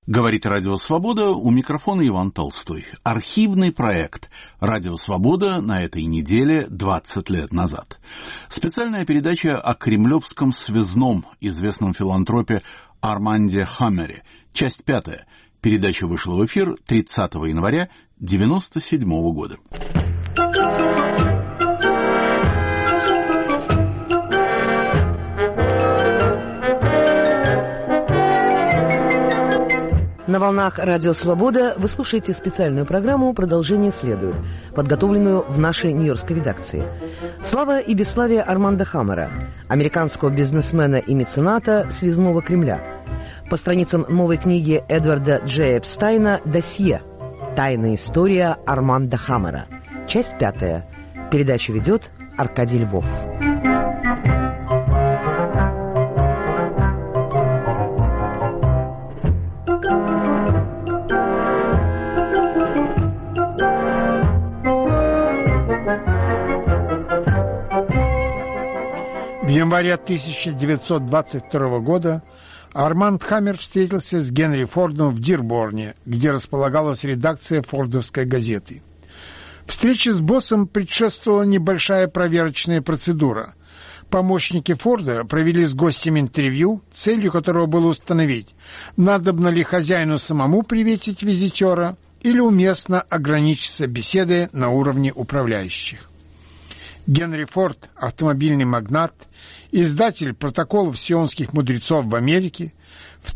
Говорит Радио Свобода, у микрофона Иван Толстой. Архивный проект «Радио Свобода» на этой неделе 20 лет назад. Специальная передача о кремлевском связном, известном филантропе Арманде Хаммере. Часть 5. Передача вышла в эфир 30 января 1997 года. На волнах Радио Свобода вы слушаете специальную программу «Продолжение следует», подготовленную в нашей нью-йоркской редакции. Слава и бесславие Арманда Хаммера, американского бизнесмена и мецената связного Кремля. По страницам новой книги Эдварда Джея Эпстайна «Досье. Тайная история Арманда Хаммера». Часть 5. Передачу ведет Аркадий Львов. В январе 1922 года Арманд Хаммер встретился с Генри Фордом в Дирборне, где располагалась редакция фордовской газеты. Встрече с боссом предшествовала небольшая проверочная процедура. Помощники Форда провели с гостем интервью, целью которого было установить, надобно ли хозяину самому приветить визитера или уместно ограничиться беседой на уровне управляющих. Генри Форд, автомобильный магнат, издатель протоколов сионских мудрецов в Америке, в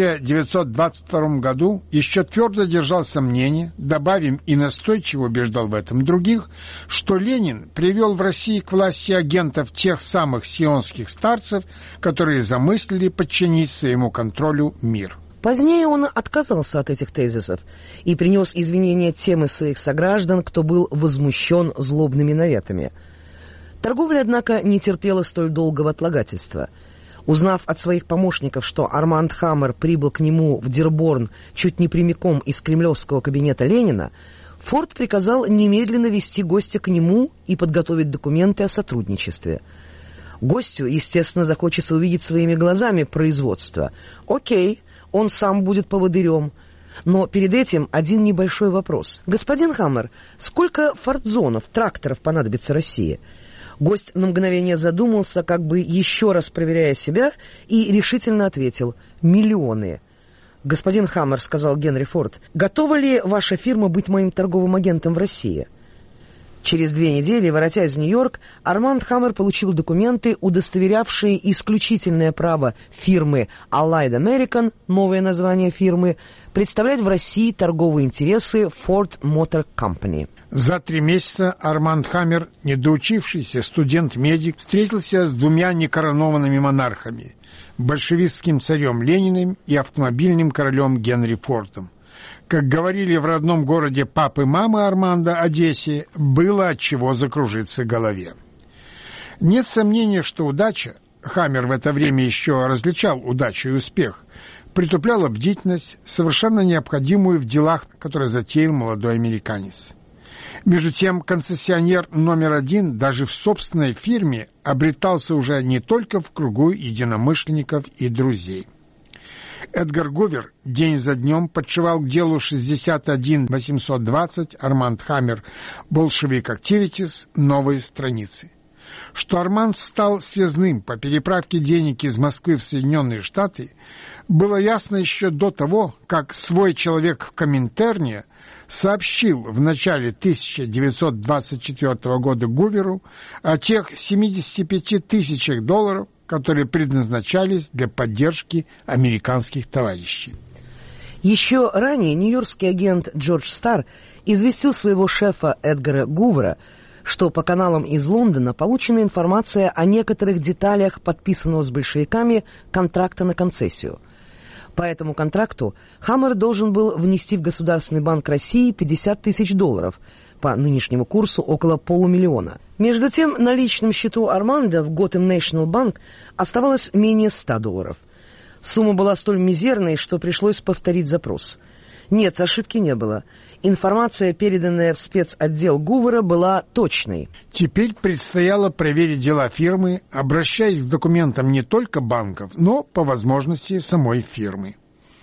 1922 году еще твердо держал сомнение, добавим и настойчиво убеждал в этом других, что Ленин привел в России к власти агентов тех самых сионских старцев, которые замыслили подчинить своему контролю мир. Позднее он отказался от этих тезисов и принес извинения тем из своих сограждан, кто был возмущен злобными наветами. Торговля, однако, не терпела столь долгого отлагательства. Узнав от своих помощников, что Арманд Хаммер прибыл к нему в Дирборн чуть не прямиком из кремлевского кабинета Ленина, Форд приказал немедленно вести гостя к нему и подготовить документы о сотрудничестве. Гостю, естественно, захочется увидеть своими глазами производство. Окей, он сам будет поводырем. Но перед этим один небольшой вопрос. Господин Хаммер, сколько фордзонов, тракторов понадобится России? Гость на мгновение задумался, как бы еще раз проверяя себя, и решительно ответил: миллионы. «Господин Хаммер, — сказал Генри Форд, — готова ли ваша фирма быть моим торговым агентом в России?» Через 2 недели, воротясь в Нью-Йорк, Арманд Хаммер получил документы, удостоверявшие исключительное право фирмы Allied American, новое название фирмы, представлять в России торговые интересы Ford Motor Company. За 3 месяца Арманд Хаммер, недоучившийся студент-медик, встретился с 2 некоронованными монархами – большевистским царем Лениным и автомобильным королем Генри Фордом. Как говорили в родном городе папы мамы Арманда, Одессе, было от чего закружиться голове. Нет сомнения, что удача, Хаммер в это время еще различал удачу и успех, притупляла бдительность, совершенно необходимую в делах, которые затеял молодой американец. Между тем, концессионер номер 1 даже в собственной фирме обретался уже не только в кругу единомышленников и друзей. Эдгар Гувер день за днем подшивал к делу 61-820 Арманд Хаммер Bolshevik Activities новые страницы. Что Арманд стал связным по переправке денег из Москвы в Соединенные Штаты, было ясно еще до того, как свой человек в Коминтерне сообщил в начале 1924 года Гуверу о тех $75 тысяч, которые предназначались для поддержки американских товарищей. Еще ранее нью-йоркский агент Джордж Старр известил своего шефа Эдгара Гувера, что по каналам из Лондона получена информация о некоторых деталях подписанного с большевиками контракта на концессию. По этому контракту Хаммер должен был внести в Государственный банк России $50 тысяч, по нынешнему курсу около $500 000. Между тем, на личном счету Арманда в Gotham National Bank оставалось менее $100. Сумма была столь мизерной, что пришлось повторить запрос. Нет, ошибки не было. Информация, переданная в спецотдел Гувера, была точной. Теперь предстояло проверить дела фирмы, обращаясь к документам не только банков, но, по возможности, самой фирмы.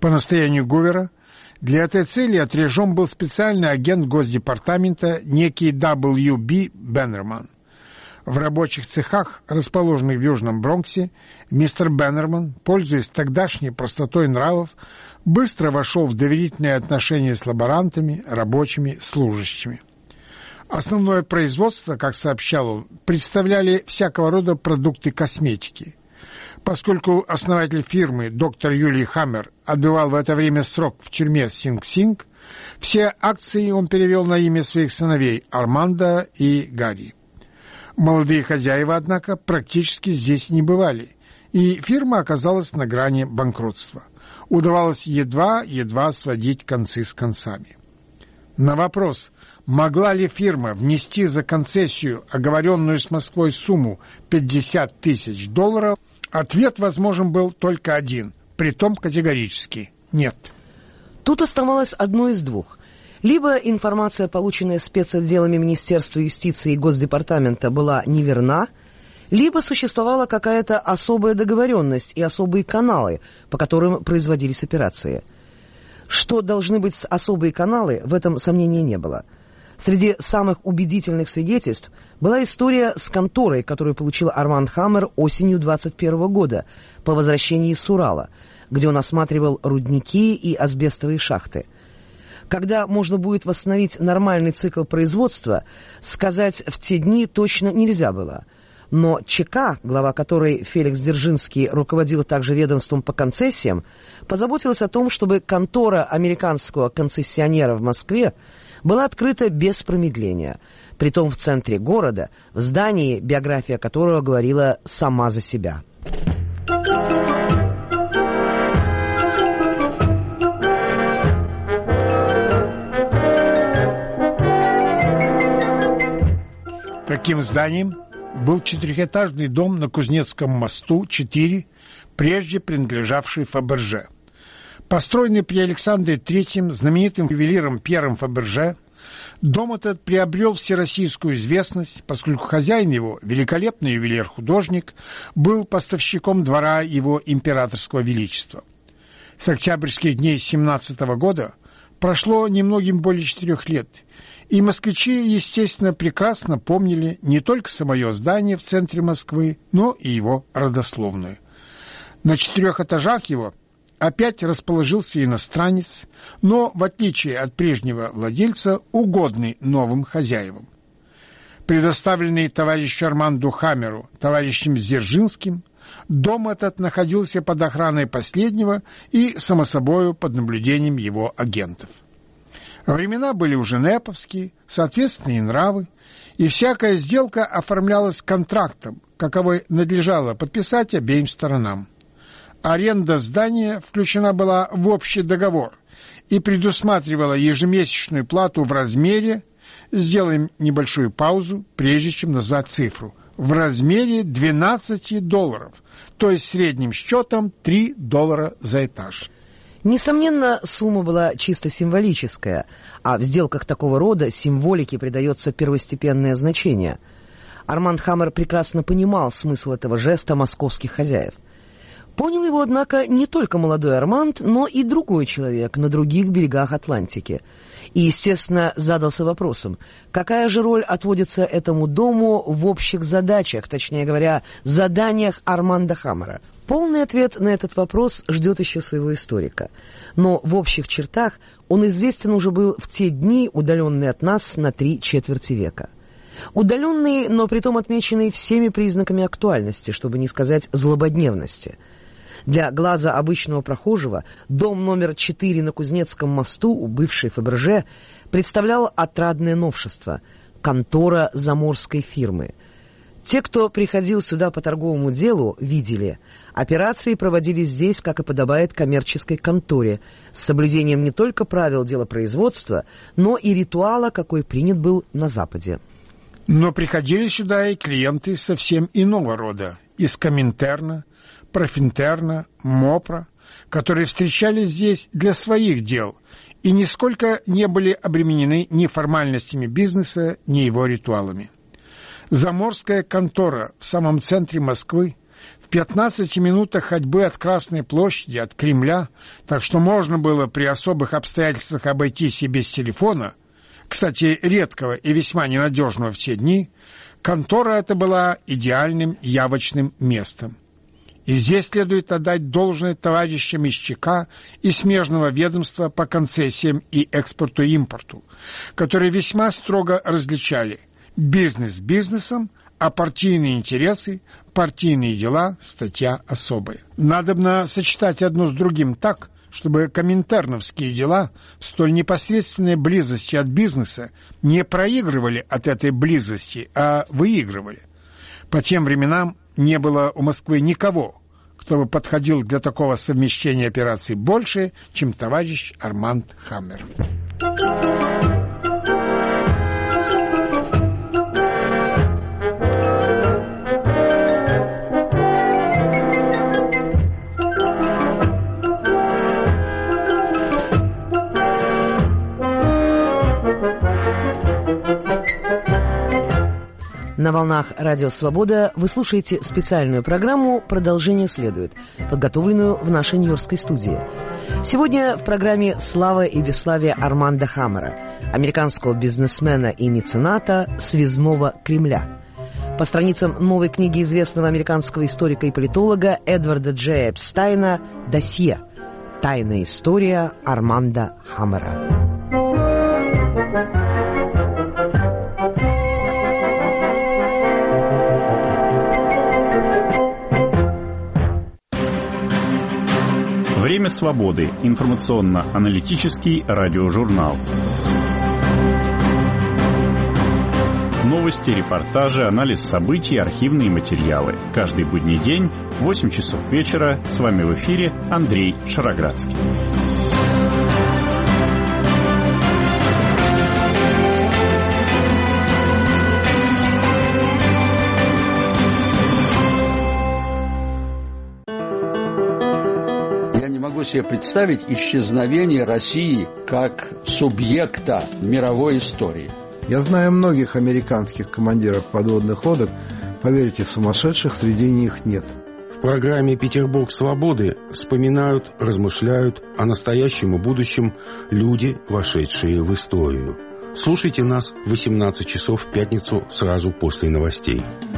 По настоянию Гувера для этой цели отряжен был специальный агент Госдепартамента, некий W.B. Беннерман. В рабочих цехах, расположенных в Южном Бронксе, мистер Беннерман, пользуясь тогдашней простотой нравов, быстро вошел в доверительные отношения с лаборантами, рабочими, служащими. Основное производство, как сообщал он, представляли всякого рода продукты косметики. Поскольку основатель фирмы, доктор Юлий Хаммер, отбывал в это время срок в тюрьме Синг-Синг, все акции он перевел на имя своих сыновей Армандо и Гарри. Молодые хозяева, однако, практически здесь не бывали, и фирма оказалась на грани банкротства. Удавалось едва сводить концы с концами. На вопрос, могла ли фирма внести за концессию оговоренную с Москвой сумму $50 тысяч, ответ возможен был только один, притом категорически – нет. Тут оставалось одно из двух. Либо информация, полученная спецотделами Министерства юстиции и Госдепартамента, была неверна, либо существовала какая-то особая договоренность и особые каналы, по которым производились операции. Что должны быть особые каналы, в этом сомнения не было. Среди самых убедительных свидетельств была история с конторой, которую получил Арманд Хаммер осенью 1921 года по возвращении с Урала, где он осматривал рудники и асбестовые шахты. Когда можно будет восстановить нормальный цикл производства, сказать в те дни точно нельзя было. Но ЧК, глава которой Феликс Дзержинский руководил также ведомством по концессиям, позаботилась о том, чтобы контора американского концессионера в Москве была открыта без промедления, притом в центре города, в здании, биография которого говорила сама за себя. Таким зданием был четырехэтажный дом на Кузнецком мосту 4, прежде принадлежавший Фаберже. Построенный при Александре III знаменитым ювелиром Пьером Фаберже, дом этот приобрел всероссийскую известность, поскольку хозяин его, великолепный ювелир-художник, был поставщиком двора его императорского величества. С октябрьских дней 17 года прошло немногим более 4 лет, и москвичи, естественно, прекрасно помнили не только самое здание в центре Москвы, но и его родословную. На 4 этажах его опять расположился иностранец, но, в отличие от прежнего владельца, угодный новым хозяевам. Предоставленный товарищу Арманду Хаммеру товарищем Дзержинским, дом этот находился под охраной последнего и, само собою, под наблюдением его агентов. Времена были уже неповские, соответственные нравы, и всякая сделка оформлялась контрактом, каковой надлежало подписать обеим сторонам. Аренда здания включена была в общий договор и предусматривала ежемесячную плату в размере, сделаем небольшую паузу, прежде чем назвать цифру, в размере $12, то есть средним счетом $3 за этаж. Несомненно, сумма была чисто символическая, а в сделках такого рода символике придается первостепенное значение. Арманд Хаммер прекрасно понимал смысл этого жеста московских хозяев. Понял его, однако, не только молодой Арманд, но и другой человек на других берегах Атлантики. И, естественно, задался вопросом, какая же роль отводится этому дому в общих задачах, точнее говоря, заданиях Арманда Хаммера. Полный ответ на этот вопрос ждет еще своего историка. Но в общих чертах он известен уже был в те дни, удаленные от нас на 3/4 века. Удаленный, но притом отмеченный всеми признаками актуальности, чтобы не сказать злободневности. Для глаза обычного прохожего дом номер 4 на Кузнецком мосту у бывшей Фаберже представлял отрадное новшество – контора заморской фирмы. Те, кто приходил сюда по торговому делу, видели – операции проводились здесь, как и подобает коммерческой конторе, с соблюдением не только правил делопроизводства, но и ритуала, какой принят был на Западе. Но приходили сюда и клиенты совсем иного рода – из Коминтерна, Профинтерна, МОПРа, которые встречались здесь для своих дел и нисколько не были обременены ни формальностями бизнеса, ни его ритуалами. Заморская контора в самом центре Москвы, в 15 минутах ходьбы от Красной площади, от Кремля, так что можно было при особых обстоятельствах обойтись и без телефона, кстати, редкого и весьма ненадежного в те дни, контора эта была идеальным явочным местом. И здесь следует отдать должное товарищам из ЧК и смежного ведомства по концессиям и экспорту-импорту, которые весьма строго различали бизнес бизнесом, а партийные интересы, партийные дела – статья особая. Надобно сочетать одно с другим так, чтобы коминтерновские дела в столь непосредственной близости от бизнеса не проигрывали от этой близости, а выигрывали. По тем временам не было у Москвы никого, кто бы подходил для такого совмещения операций больше, чем товарищ Арманд Хаммер. На волнах Радио Свобода вы слушаете специальную программу «Продолжение следует», подготовленную в нашей нью-йоркской студии. Сегодня в программе «Слава и бесславие Арманда Хаммера», американского бизнесмена и мецената связного Кремля. По страницам новой книги известного американского историка и политолога Эдварда Джея Эпстайна «Досье. Тайная история Арманда Хаммера». Время свободы. Информационно-аналитический радиожурнал. Новости, репортажи, анализ событий, архивные материалы. Каждый будний день в 8 часов вечера. С вами в эфире Андрей Шароградский. Себе представить исчезновение России как субъекта мировой истории. Я знаю многих американских командиров подводных лодок. Поверьте, сумасшедших среди них нет. В программе «Петербург свободы» вспоминают, размышляют о настоящем и будущем люди, вошедшие в историю. Слушайте нас в 18 часов в пятницу сразу после новостей.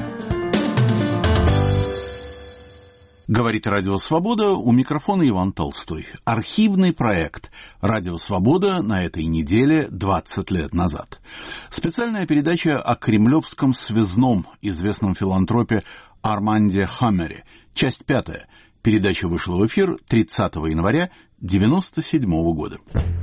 Говорит Радио Свобода, у микрофона Иван Толстой. Архивный проект Радио Свобода на этой неделе 20 лет назад. Специальная передача о кремлевском связном, известном филантропе Арманде Хаммере. Часть 5. Передача вышла в эфир 30 января 1997 года.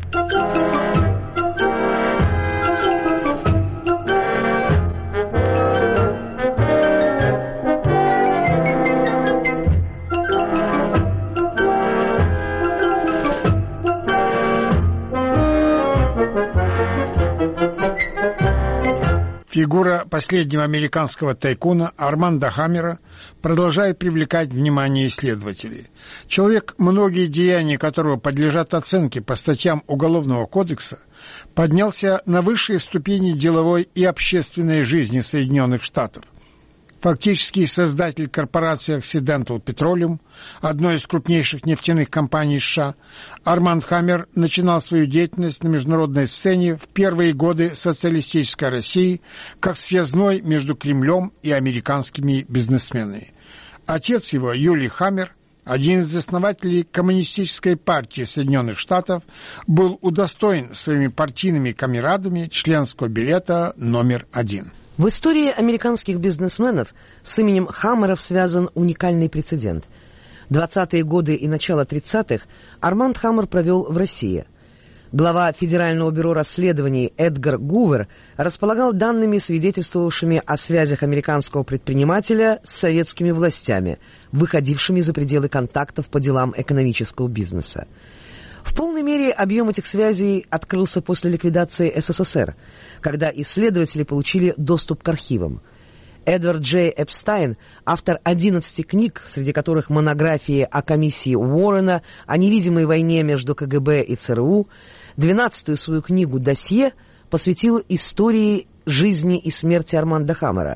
Фигура последнего американского тайкуна Арманда Хаммера продолжает привлекать внимание исследователей. Человек, многие деяния которого подлежат оценке по статьям Уголовного кодекса, поднялся на высшие ступени деловой и общественной жизни Соединенных Штатов. Фактически создатель корпорации Occidental Petroleum, одной из крупнейших нефтяных компаний США, Арманд Хаммер начинал свою деятельность на международной сцене в первые годы социалистической России как связной между Кремлем и американскими бизнесменами. Отец его, Юлий Хаммер, один из основателей Коммунистической партии Соединенных Штатов, был удостоен своими партийными камерадами членского билета номер 1. В истории американских бизнесменов с именем Хаммеров связан уникальный прецедент. 20-е годы и начало 30-х Арманд Хаммер провел в России. Глава Федерального бюро расследований Эдгар Гувер располагал данными, свидетельствовавшими о связях американского предпринимателя с советскими властями, выходившими за пределы контактов по делам экономического бизнеса. В полной мере объем этих связей открылся после ликвидации СССР, когда исследователи получили доступ к архивам. Эдвард Джей Эпстайн, автор 11 книг, среди которых монографии о комиссии Уоррена, о невидимой войне между КГБ и ЦРУ, 12-ю свою книгу «Досье» посвятил истории жизни и смерти Арманда Хаммера.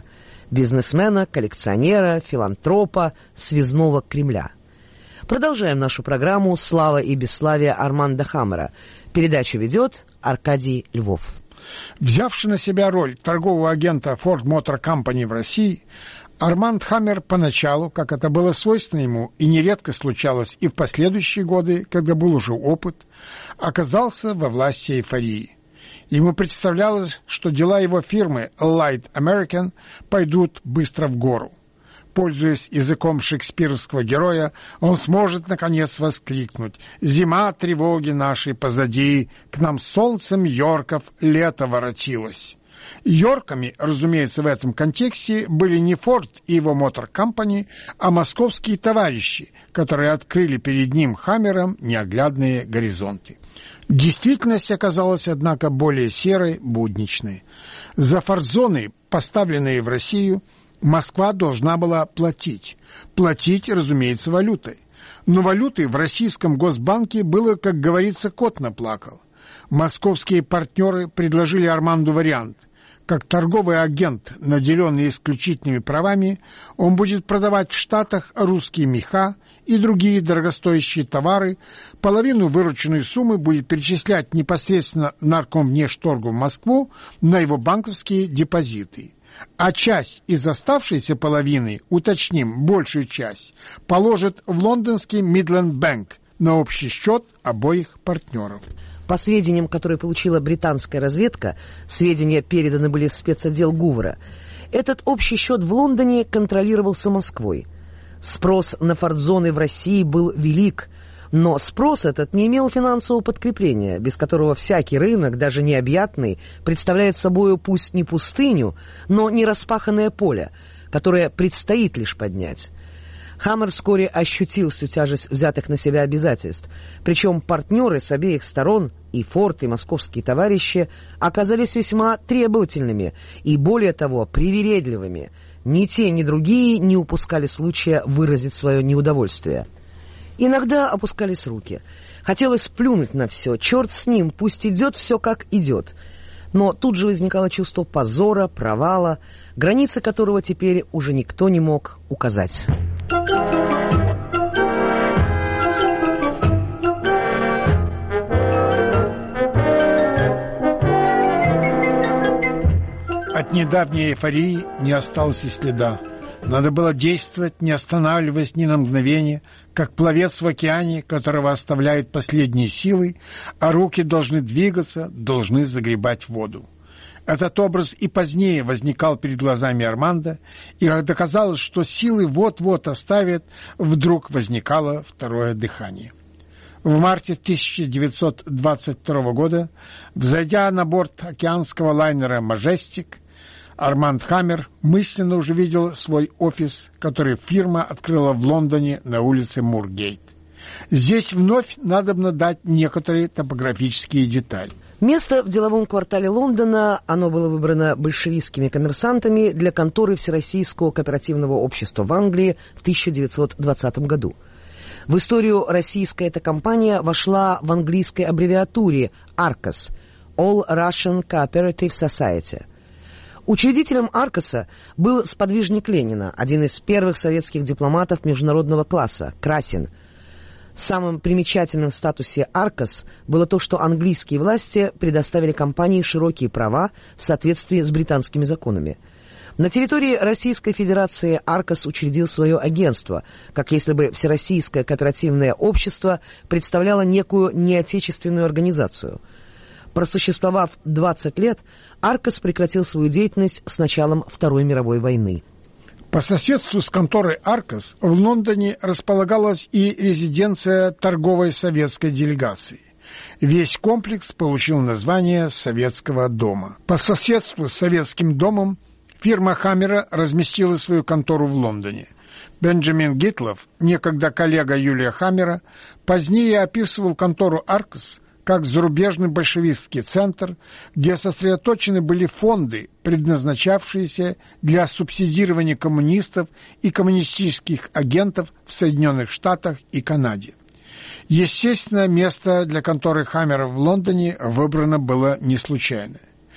бизнесмена, коллекционера, филантропа, связного Кремля. Продолжаем нашу программу «Слава и бесславие Арманда Хаммера». Передачу ведет Аркадий Львов. Взявший на себя роль торгового агента Ford Motor Company в России, Арманд Хаммер поначалу, как это было свойственно ему и нередко случалось и в последующие годы, когда был уже опыт, оказался во власти эйфории. Ему представлялось, что дела его фирмы Light American пойдут быстро в гору. Пользуясь языком шекспировского героя, он сможет, наконец, воскликнуть: «Зима тревоги нашей позади, к нам солнцем Йорков лето воротилось». Йорками, разумеется, в этом контексте были не Форд и его Мотор Компани, а московские товарищи, которые открыли перед ним, Хаммером, неоглядные горизонты. Действительность оказалась, однако, более серой, будничной. За форзоны, поставленные в Россию, Москва должна была платить. Платить, разумеется, валютой. Но валюты в российском Госбанке было, как говорится, кот наплакал. Московские партнеры предложили Арманду вариант. Как торговый агент, наделенный исключительными правами, он будет продавать в Штатах русские меха и другие дорогостоящие товары, половину вырученной суммы будет перечислять непосредственно Наркомвнешторгу в Москву на его банковские депозиты. А часть из оставшейся половины, уточним, большую часть, положит в лондонский Midland Bank на общий счет обоих партнеров. По сведениям, которые получила британская разведка, сведения переданы были в спецотдел Гувра, этот общий счет в Лондоне контролировался Москвой. Спрос на фордзоны в России был велик, но спрос этот не имел финансового подкрепления, без которого всякий рынок, даже необъятный, представляет собой пусть не пустыню, но не распаханное поле, которое предстоит лишь поднять. Хаммер вскоре ощутил всю тяжесть взятых на себя обязательств, причем партнеры с обеих сторон, и Форд, и московские товарищи, оказались весьма требовательными и, более того, привередливыми. Ни те, ни другие не упускали случая выразить свое неудовольствие. Иногда опускались руки. Хотелось плюнуть на все, черт с ним, пусть идет все как идет. Но тут же возникало чувство позора, провала, границы которого теперь уже никто не мог указать. От недавней эйфории не осталось и следа. Надо было действовать, не останавливаясь ни на мгновение, как пловец в океане, которого оставляют последние силы, а руки должны двигаться, должны загребать воду. Этот образ и позднее возникал перед глазами Арманда, и когда казалось, что силы вот-вот оставят, вдруг возникало второе дыхание. В марте 1922 года, взойдя на борт океанского лайнера «Мажестик», Арманд Хаммер мысленно уже видел свой офис, который фирма открыла в Лондоне на улице Мургейт. Здесь вновь надобно дать некоторые топографические детали. Место в деловом квартале Лондона, оно было выбрано большевистскими коммерсантами для конторы Всероссийского кооперативного общества в Англии в 1920 году. В историю российская эта компания вошла в английской аббревиатуре ARCOS – All Russian Cooperative Society. Учредителем Аркоса был сподвижник Ленина, один из первых советских дипломатов международного класса, Красин. Самым примечательным в статусе Аркос было то, что английские власти предоставили компании широкие права в соответствии с британскими законами. На территории Российской Федерации Аркос учредил свое агентство, как если бы Всероссийское кооперативное общество представляло некую неотечественную организацию. Просуществовав 20 лет, Аркос прекратил свою деятельность с началом Второй мировой войны. По соседству с конторой Аркос в Лондоне располагалась и резиденция торговой советской делегации. Весь комплекс получил название Советского дома. По соседству с Советским домом фирма Хаммера разместила свою контору в Лондоне. Бенджамин Гитлов, некогда коллега Юлия Хаммера, позднее описывал контору Аркос как зарубежный большевистский центр, где сосредоточены были фонды, предназначавшиеся для субсидирования коммунистов и коммунистических агентов в Соединенных Штатах и Канаде. Естественно, место для конторы Хаммера в Лондоне выбрано было не случайно.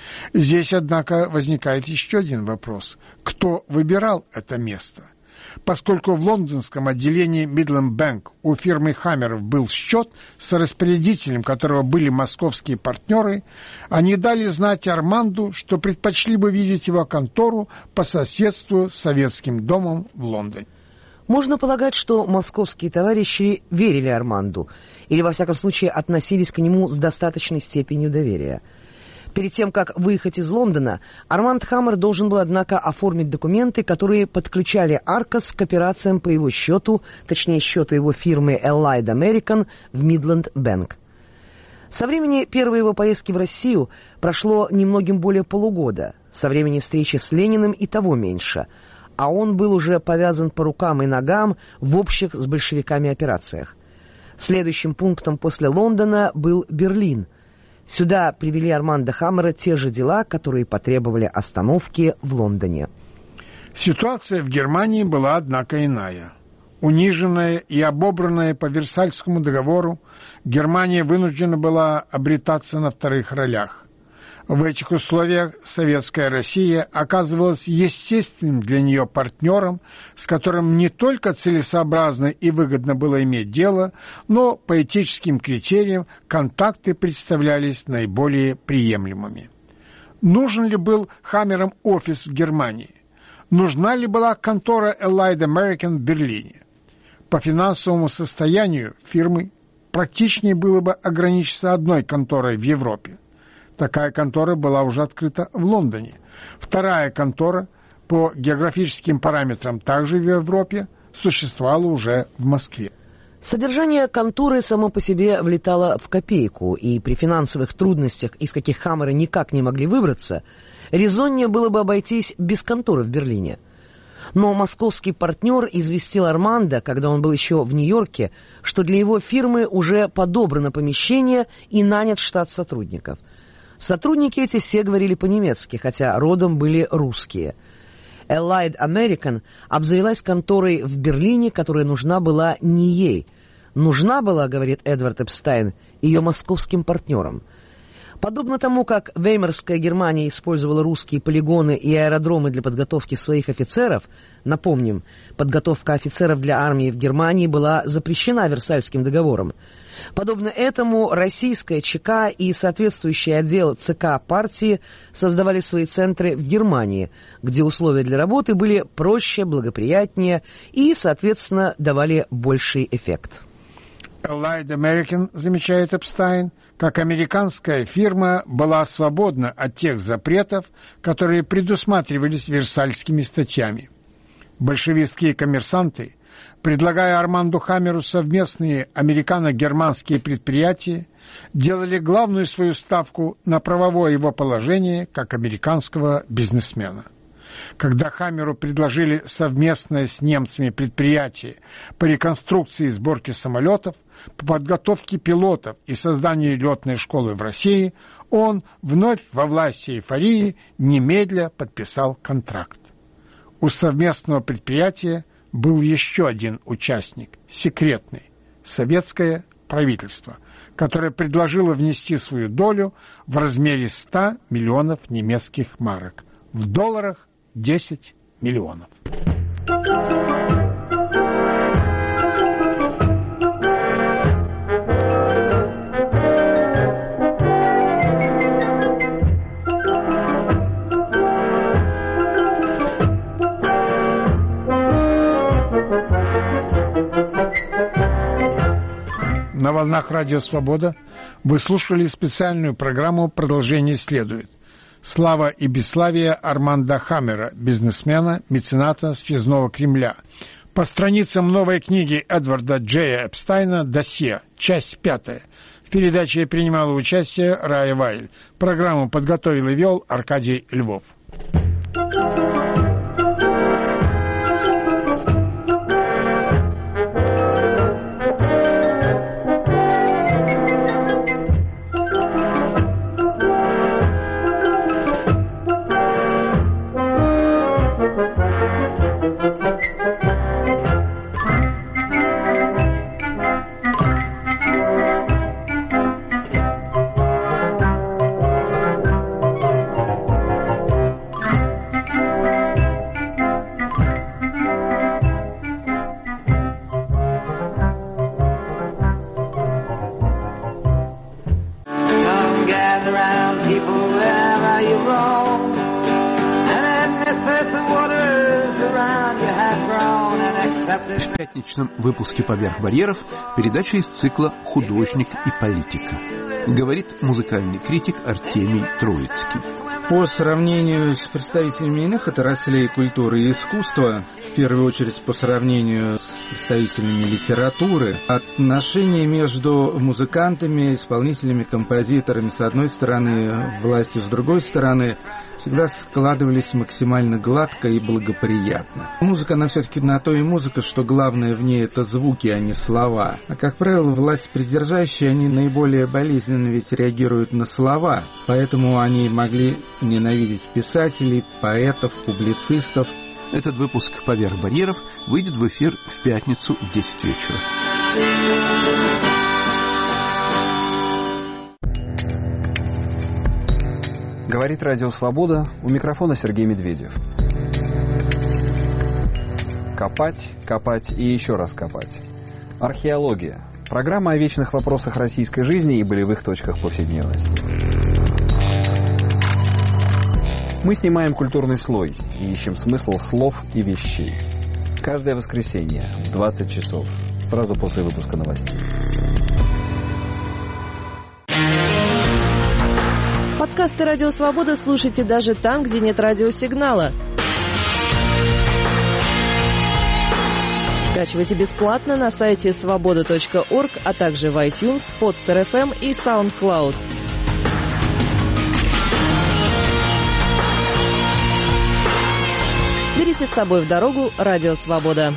Здесь, однако, возникает еще один вопрос. Кто выбирал это место? Поскольку в лондонском отделении Midland Bank у фирмы Хаммеров был счет, с распорядителем которого были московские партнеры, они дали знать Арманду, что предпочли бы видеть его контору по соседству с Советским домом в Лондоне. Можно полагать, что московские товарищи верили Арманду, или, во всяком случае, относились к нему с достаточной степенью доверия. Перед тем, как выехать из Лондона, Арманд Хаммер должен был, однако, оформить документы, которые подключали Аркос к операциям по его счету, точнее, счету его фирмы Allied American в Midland Bank. Со времени первой его поездки в Россию прошло немногим более полугода, со времени встречи с Лениным и того меньше, а он был уже повязан по рукам и ногам в общих с большевиками операциях. Следующим пунктом после Лондона был Берлин. Сюда привели Арманда Хаммера те же дела, которые потребовали остановки в Лондоне. Ситуация в Германии была, однако, иная. Униженная и обобранная по Версальскому договору, Германия вынуждена была обретаться на вторых ролях. В этих условиях советская Россия оказывалась естественным для нее партнером, с которым не только целесообразно и выгодно было иметь дело, но по этическим критериям контакты представлялись наиболее приемлемыми. Нужен ли был Хаммерам офис в Германии? Нужна ли была контора Allied American в Берлине? По финансовому состоянию фирмы практичнее было бы ограничиться одной конторой в Европе. Такая контора была уже открыта в Лондоне. Вторая контора по географическим параметрам также в Европе существовала уже в Москве. Содержание конторы само по себе влетало в копейку, и при финансовых трудностях, из каких Хаммеры никак не могли выбраться, резоннее было бы обойтись без конторы в Берлине. Но московский партнер известил Арманда, когда он был еще в Нью-Йорке, что для его фирмы уже подобрано помещение и нанят штат сотрудников. Сотрудники эти все говорили по-немецки, хотя родом были русские. Allied American обзавелась конторой в Берлине, которая нужна была не ей. Нужна была, говорит Эдвард Эпстайн, ее московским партнерам. Подобно тому, как Веймарская Германия использовала русские полигоны и аэродромы для подготовки своих офицеров, напомним, подготовка офицеров для армии в Германии была запрещена Версальским договором. Подобно этому российская ЧК и соответствующий отдел ЦК партии создавали свои центры в Германии, где условия для работы были проще, благоприятнее и, соответственно, давали больший эффект. Allied American, замечает Эпстайн, как американская фирма была свободна от тех запретов, которые предусматривались Версальскими статьями. Большевистские коммерсанты, предлагая Арманду Хаммеру совместные американо-германские предприятия, делали главную свою ставку на правовое его положение как американского бизнесмена. Когда Хаммеру предложили совместное с немцами предприятие по реконструкции и сборке самолетов, по подготовке пилотов и созданию летной школы в России, он вновь во власти эйфории немедля подписал контракт. У совместного предприятия был еще один участник, секретный, советское правительство, которое предложило внести свою долю в размере 100 миллионов немецких марок, в долларах 10 миллионов. На волнах Радио Свобода вы слушали специальную программу «Продолжение следует». Слава и бесславие Арманда Хаммера, бизнесмена, мецената Съездного Кремля. По страницам новой книги Эдварда Джея Эпстайна «Досье», часть 5. В передаче принимала участие Рая Вайль. Программу подготовил и вел Аркадий Львов. В пятничном выпуске «Поверх барьеров» передача из цикла «Художник и политика». Говорит музыкальный критик Артемий Троицкий. По сравнению с представителями иных отраслей культуры и искусства, в первую очередь по сравнению с представителями литературы, отношения между музыкантами, исполнителями, композиторами с одной стороны, властью с другой стороны, всегда складывались максимально гладко и благоприятно. Музыка, она все-таки на то и музыка, что главное в ней это звуки, а не слова. А, как правило, власть придержащие, они наиболее болезненно ведь реагируют на слова, поэтому они могли ненавидеть писателей, поэтов, публицистов. Этот выпуск «Поверх барьеров» выйдет в эфир в пятницу в 10 вечера. Говорит Радио Свобода, у микрофона Сергей Медведев. Копать, копать и еще раз копать. Археология. Программа о вечных вопросах российской жизни и болевых точках повседневности. Мы снимаем культурный слой и ищем смысл слов и вещей. Каждое воскресенье в 20 часов, сразу после выпуска новостей. Подкасты «Радио Свобода» слушайте даже там, где нет радиосигнала. Скачивайте бесплатно на сайте svoboda.org, а также в iTunes, Podster FM и SoundCloud. Берите с собой в дорогу «Радио Свобода».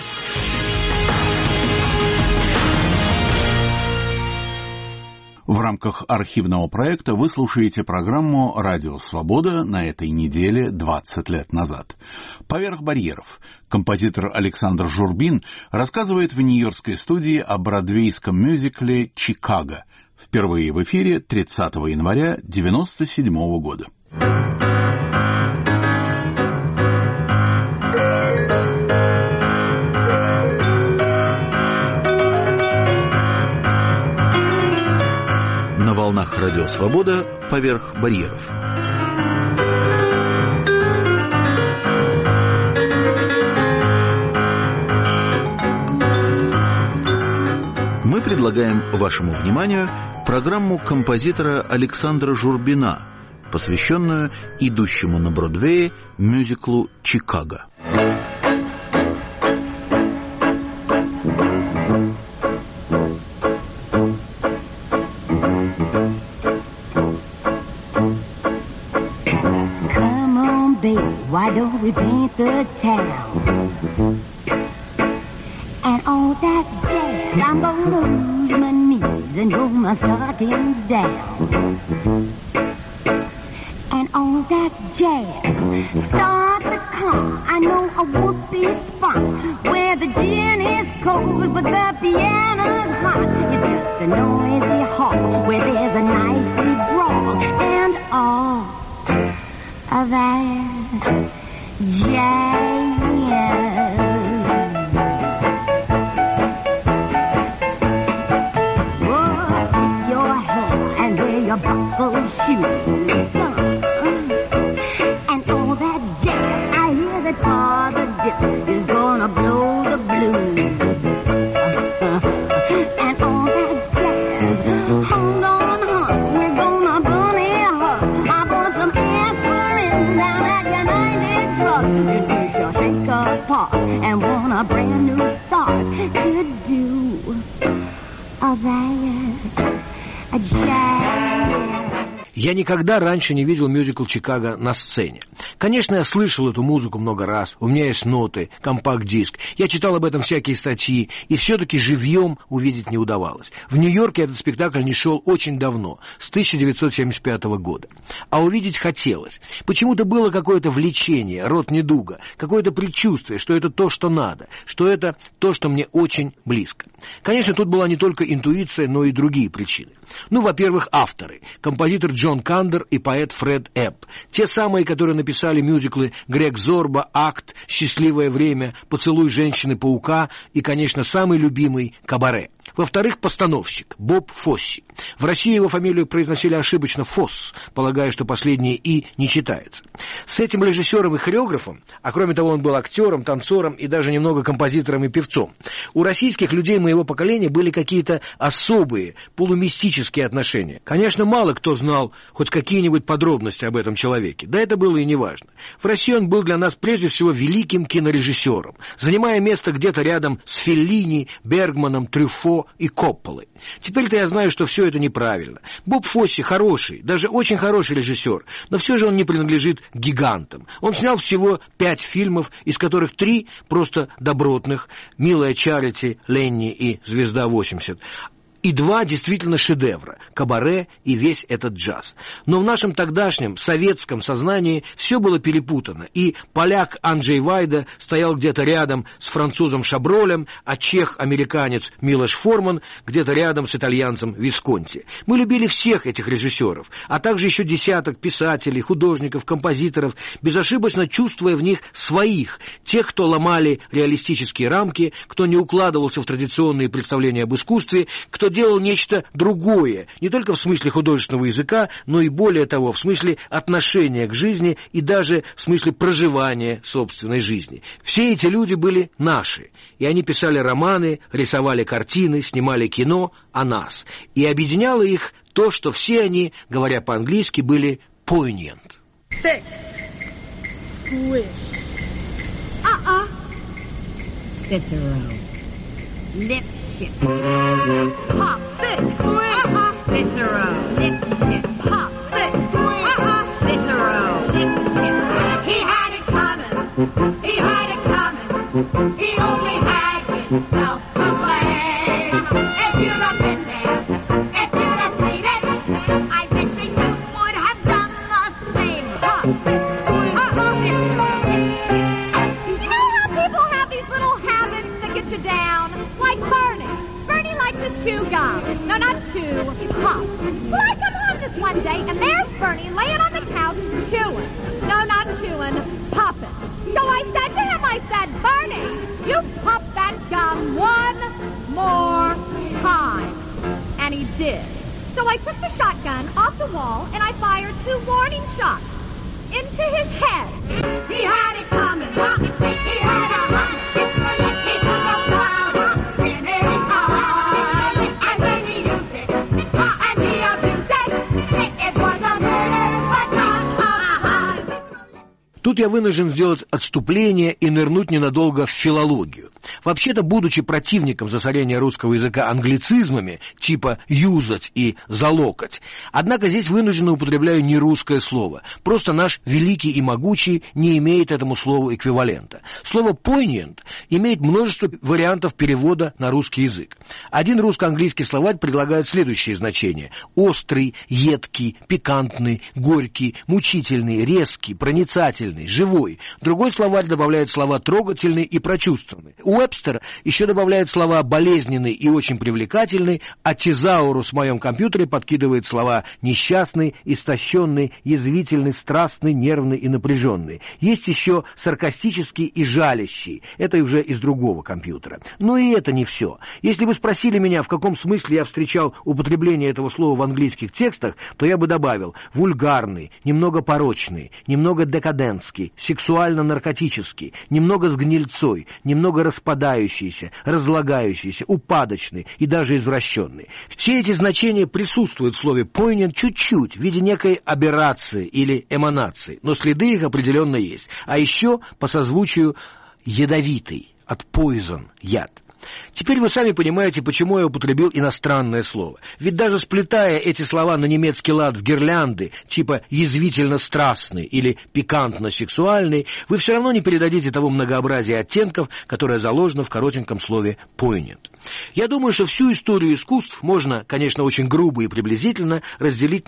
В рамках архивного проекта вы слушаете программу «Радио Свобода» на этой неделе 20 лет назад. «Поверх барьеров». Композитор Александр Журбин рассказывает в нью-йоркской студии о бродвейском мюзикле «Чикаго», впервые в эфире 30 января 1997 года. На волнах «Радио Свобода» «Поверх барьеров». Мы предлагаем вашему вниманию программу композитора Александра Журбина, посвященную идущему на Бродвее мюзиклу «Чикаго». Why don't we paint the town? And all that jazz, I'm gonna lose my knees and go my starting down. And all that jazz, start to come. I know a whoopee spot where the gin is cold but the piano's hot. It's just a noisy hall where there's a nicely brawl and all of that jazz. Whoa, your hair and wear your buckled shoes. And all that jazz, I hear that Father Dip is gonna blow the blues. And all that jazz, hold on, hon, we're gonna bunny her. I bought some aspirin down at United Drug. Reduce your shake apart and want a brand new start to do that jazz. Я никогда раньше не видел мюзикл «Чикаго» на сцене. Конечно, я слышал эту музыку много раз, у меня есть ноты, компакт-диск, я читал об этом всякие статьи, и все-таки живьем увидеть не удавалось. В Нью-Йорке этот спектакль не шел очень давно, с 1975 года. А увидеть хотелось. Почему-то было какое-то влечение, род недуга, какое-то предчувствие, что это то, что надо, что это то, что мне очень близко. Конечно, тут была не только интуиция, но и другие причины. Ну, во-первых, авторы. Композитор Джон Кандер и поэт Фред Эбб. Те самые, которые написали мюзиклы «Грег Зорба», «Акт», «Счастливое время», «Поцелуй женщины-паука» и, конечно, самый любимый «Кабаре». Во-вторых, постановщик Боб Фосси. В России его фамилию произносили ошибочно Фосс, полагая, что последнее «и» не читается. С этим режиссером и хореографом, а кроме того он был актером, танцором и даже немного композитором и певцом, у российских людей моего поколения были какие-то особые, полумистические отношения. Конечно, мало кто знал хоть какие-нибудь подробности об этом человеке, да это было и не важно. В России он был для нас прежде всего великим кинорежиссером, занимая место где-то рядом с Феллини, Бергманом, Трюфо и Копполой. Теперь-то я знаю, что все это неправильно. Боб Фосси хороший, даже очень хороший режиссер, но все же он не принадлежит к гигантам. Он снял всего 5 фильмов, из которых 3 просто добротных: «Милая Чарити», «Ленни» и «Звезда 80». И 2 действительно шедевра — «Кабаре» и весь этот джаз. Но в нашем тогдашнем советском сознании все было перепутано, и поляк Анджей Вайда стоял где-то рядом с французом Шабролем, а чех-американец Милош Форман где-то рядом с итальянцем Висконти. Мы любили всех этих режиссеров, а также еще десяток писателей, художников, композиторов, безошибочно чувствуя в них своих, тех, кто ломали реалистические рамки, кто не укладывался в традиционные представления об искусстве, кто делал нечто другое, не только в смысле художественного языка, но и более того, в смысле отношения к жизни и даже в смысле проживания собственной жизни. Все эти люди были наши, и они писали романы, рисовали картины, снимали кино о нас. И объединяло их то, что все они, говоря по-английски, были poignant. Thick. Squish. Cicero. Lip ship. Pop, fit, squish. Cicero. Lip ship. Pop, fit, squish. Cicero. Lip ship. He had it coming. He had it coming. He only had himself to blame. If you'd have been there, if you'd have seen it, I bet you would have done the same. Pop, fit, squish. You know how people have these little habits that get you down? Like Bernie. Bernie likes to chew gum. No, not chew, pop. Well, I come home this one day, and there's Bernie laying on the couch chewing. No, not chewing, popping. So I said to him, I said, Bernie, you pop that gum one more time. And he did. So I took the shotgun off the wall, and I fired 2 warning shots into his head. He had it coming. He had a hump. He took a wild in his heart. And when he used it, and he abused it, it was a murder, but not a heart. Тут я вынужден сделать отступление и нырнуть ненадолго в филологию. Вообще-то, будучи противником засорения русского языка англицизмами, типа «юзать» и «залокоть», однако здесь вынужденно употребляю не русское слово. Просто наш великий и могучий не имеет этому слову эквивалента. Слово «poignant» имеет множество вариантов перевода на русский язык. Один русско-английский словарь предлагает следующие значения: острый, едкий, пикантный, горький, мучительный, резкий, проницательный, живой. Другой словарь добавляет слова трогательный и прочувственный. Уэбстер еще добавляет слова болезненный и очень привлекательный, а Тезаурус в моем компьютере подкидывает слова несчастный, истощенный, язвительный, страстный, нервный и напряженный. Есть еще саркастический и жалящий. Это уже из другого компьютера. Но и это не все. Если вы спросили меня, в каком смысле я встречал употребление этого слова в английских текстах, то я бы добавил: вульгарный, немного порочный, немного декадентский, сексуально-наркотический, немного с гнильцой, немного распадающийся, разлагающийся, упадочный и даже извращенный. Все эти значения присутствуют в слове poignant чуть-чуть, в виде некой аберрации или эманации, но следы их определенно есть. А еще по созвучию ядовитый, от poison, яд. Теперь вы сами понимаете, почему я употребил иностранное слово. Ведь даже сплетая эти слова на немецкий лад в гирлянды, типа язвительно-страстный или пикантно-сексуальный, вы все равно не передадите того многообразия оттенков, которое заложено в коротеньком слове poignant. Я думаю, что всю историю искусств можно, конечно, очень грубо и приблизительно разделить на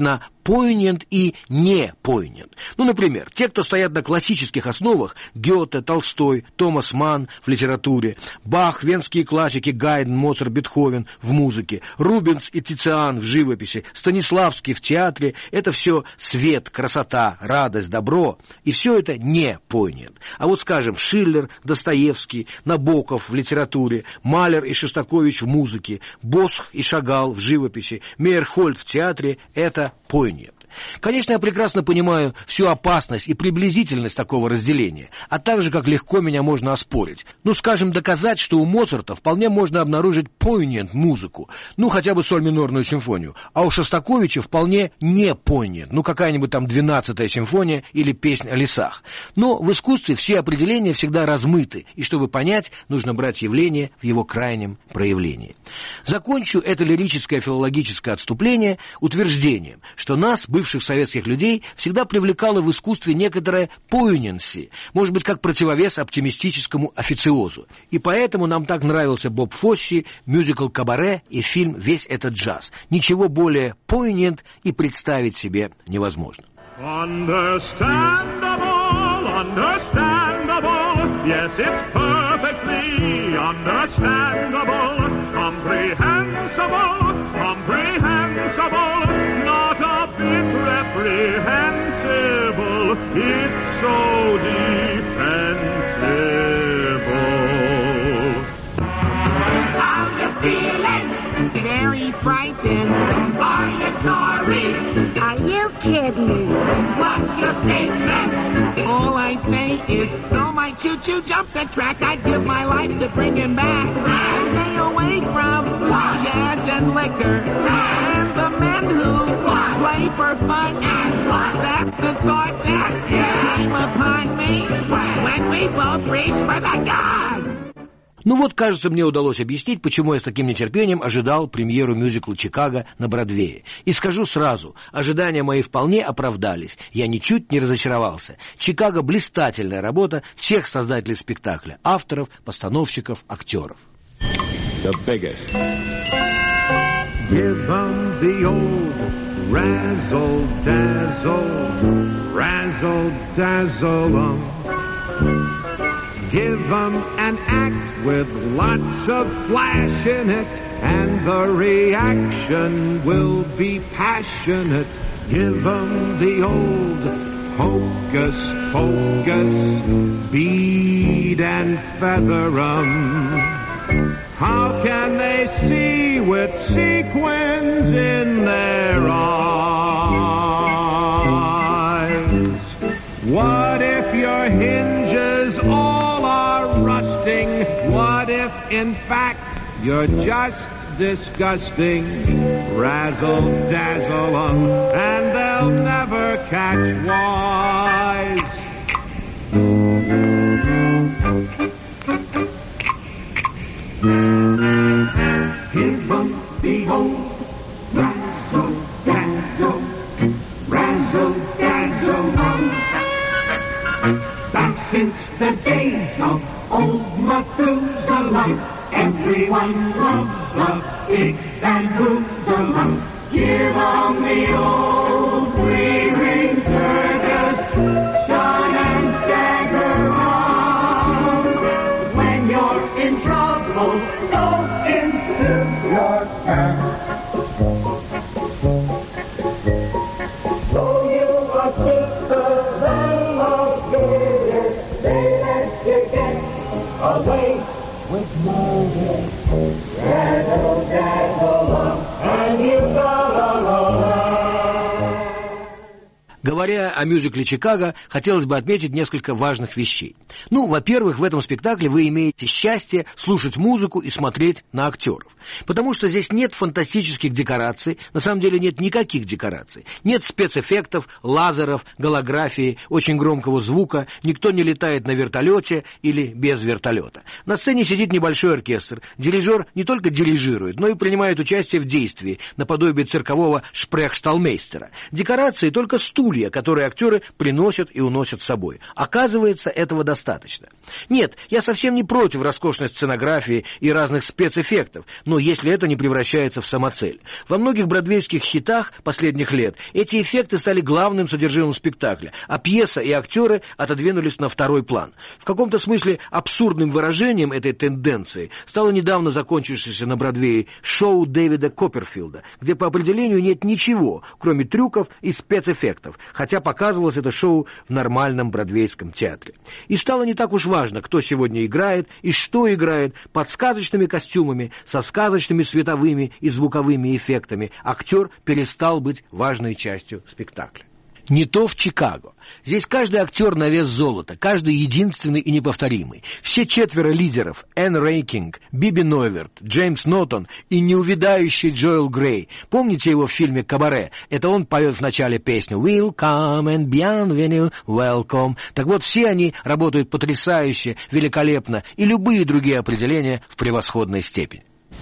poignant и не poignant. Ну, например, те, кто стоят на классических основах, Гёте, Толстой, Томас Манн в литературе, Бах, венские классики, Гайден, Моцарт, Бетховен в музыке, Рубенс и Тициан в живописи, Станиславский в театре, это все свет, красота, радость, добро, и все это не poignant. А вот, скажем, Шиллер, Достоевский, Набоков в литературе, Малер и Шостакович в музыке, Босх и Шагал в живописи, Мейерхольд в театре — это poignant. Конечно, я прекрасно понимаю всю опасность и приблизительность такого разделения, а также, как легко меня можно оспорить. Ну, скажем, доказать, что у Моцарта вполне можно обнаружить poignant музыку, ну, хотя бы соль-минорную симфонию, а у Шостаковича вполне не poignant, ну, какая-нибудь там 12-я симфония или песнь о лесах. Но в искусстве все определения всегда размыты, и чтобы понять, нужно брать явление в его крайнем проявлении. Закончу это лирическое филологическое отступление утверждением, что нас, бывших советских людей, всегда привлекало в искусстве некоторое poignancy, может быть, как противовес оптимистическому официозу. И поэтому нам так нравился Боб Фосси, мюзикл «Кабаре» и фильм «Весь этот джаз». Ничего более poignant и представить себе невозможно. Understandable, yes, it's perfectly understandable, comprehensible, not a bit reprehensible, it's so defensible. How you feeling? Very frightened. Are you sorry? Are you kidding? What's your statement? All I say is, though my choo-choo jumped the track, I'd give my life to bring him back. Stay away from jazz and liquor and the men who play for fun. That's the thought that came upon me when we both reached for the gun. Ну вот, кажется, мне удалось объяснить, почему я с таким нетерпением ожидал премьеру мюзикла «Чикаго» на Бродвее. И скажу сразу, ожидания мои вполне оправдались. Я ничуть не разочаровался. «Чикаго» — блистательная работа всех создателей спектакля, авторов, постановщиков, актеров. The biggest. Give them the old razzle-dazzle, Give them an act with lots of flash in it, and the reaction will be passionate. Give them the old hocus-pocus, bead and feather 'em. How can they see with sequins in their eyes? What if your hinges all are rusting? What if, in fact, you're just disgusting? Razzle-dazzle 'em, and they'll never catch wise. Give 'em the old razzle-dazzle, razzle-dazzle-um. Back since the days of old Methuselah, everyone loves the big Methuselah. Give 'em the old three-ring circus, sun and dagger on. When you're in trouble, go into your town. So you are sister than murder, they let you get away with murder. Dazzle, dazzle, and you got alone. Говоря о мюзикле «Чикаго», хотелось бы отметить несколько важных вещей. Ну, во-первых, в этом спектакле вы имеете счастье слушать музыку и смотреть на актеров. Потому что здесь нет фантастических декораций, на самом деле нет никаких декораций. Нет спецэффектов, лазеров, голографии, очень громкого звука, никто не летает на вертолете или без вертолета. На сцене сидит небольшой оркестр. Дирижер не только дирижирует, но и принимает участие в действии, наподобие циркового шпрехшталмейстера. Декорации только стулья буря, которую актеры приносят и уносят с собой. Оказывается, этого достаточно. Нет, я совсем не против роскошной сценографии и разных спецэффектов, но если это не превращается в самоцель. Во многих бродвейских хитах последних лет эти эффекты стали главным содержимым спектакля, а пьеса и актеры отодвинулись на второй план. В каком-то смысле абсурдным выражением этой тенденции стало недавно закончившееся на Бродвее шоу Дэвида Копперфилда, где по определению нет ничего, кроме трюков и спецэффектов, хотя показывалось это шоу в нормальном бродвейском театре. И стало не так уж важно, кто сегодня играет и что играет, под сказочными костюмами, со сказочными световыми и звуковыми эффектами. Актер перестал быть важной частью спектакля. Не то в Чикаго. Здесь каждый актер на вес золота, каждый единственный и неповторимый. Все четверо лидеров — Энн Рейкинг, Биби Нойверт, Джеймс Нотон и неувядающий Джоэл Грей. Помните его в фильме «Кабаре»? Это он поет в начале песню «Welcome and bienvenue, welcome». Так вот, все они работают потрясающе, великолепно, и любые другие определения в превосходной степени.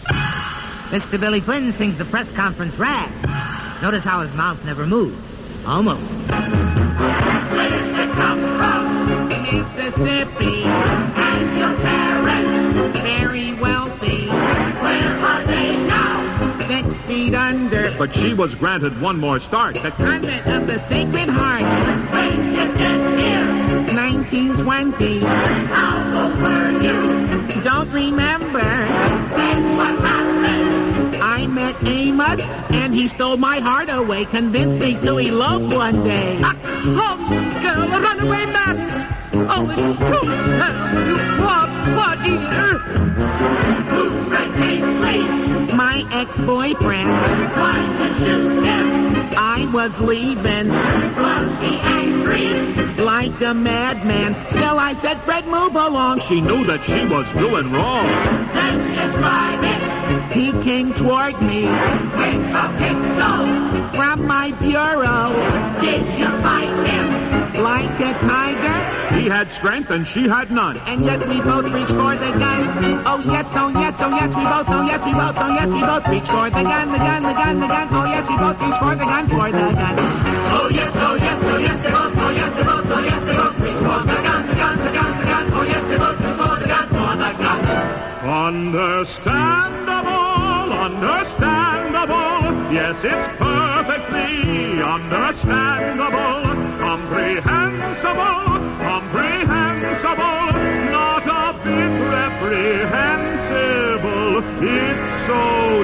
Mr. Billy Flynn sings the press conference rag. Notice how his mouth never moves. Almost. Where did you come from? Mississippi. And your parents? Very wealthy. Where are they now? 6 feet under. But she was granted one more start. The convent of the Sacred Heart. When did you get here? 1920. How old were you? Don't remember. Then what happened? I met Amos, and he stole my heart away, convinced me to elope one day. Oh, girl, a runaway man! Oh, it's true! What, dear? Who became late? My ex-boyfriend. Why did you shoot him? I was leaving. Was he angry? Like a madman. Still, I said, Fred, move along. She knew that she was doing wrong. Then describe it. He came toward me. With a pistol. From my bureau. Did you fight him? Like a tiger. He had strength and she had none. And yet we both reached for the gun. Oh yes, oh yes, oh yes, we both, oh yes, we both, oh yes, we both reached for the gun, the gun, the gun, the gun. Oh yes, we both reached for the gun, for the gun. Oh yes, oh yes, oh yes, we both, oh yes, we both, oh yes, we both reached for the gun, the gun, the gun, the gun. Oh yes, we both reached for the gun, for the gun. Understandable, understandable. Yes, it's perfectly understandable. Comprehensible, comprehensible. Not a bit reprehensible. It's so